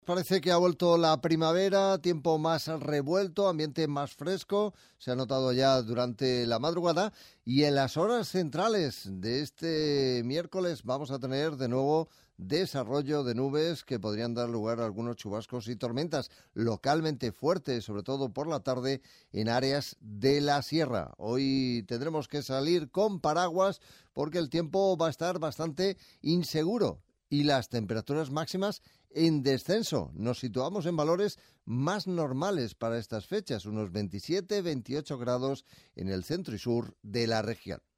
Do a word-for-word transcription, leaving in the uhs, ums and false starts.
Parece que ha vuelto la primavera, tiempo más revuelto, ambiente más fresco, se ha notado ya durante la madrugada y en las horas centrales de este miércoles vamos a tener de nuevo desarrollo de nubes que podrían dar lugar a algunos chubascos y tormentas localmente fuertes, sobre todo por la tarde en áreas de la sierra. Hoy tendremos que salir con paraguas porque el tiempo va a estar bastante inseguro y las temperaturas máximas en descenso. Nos situamos en valores más normales para estas fechas, unos veintisiete, veintiocho grados en el centro y sur de la región.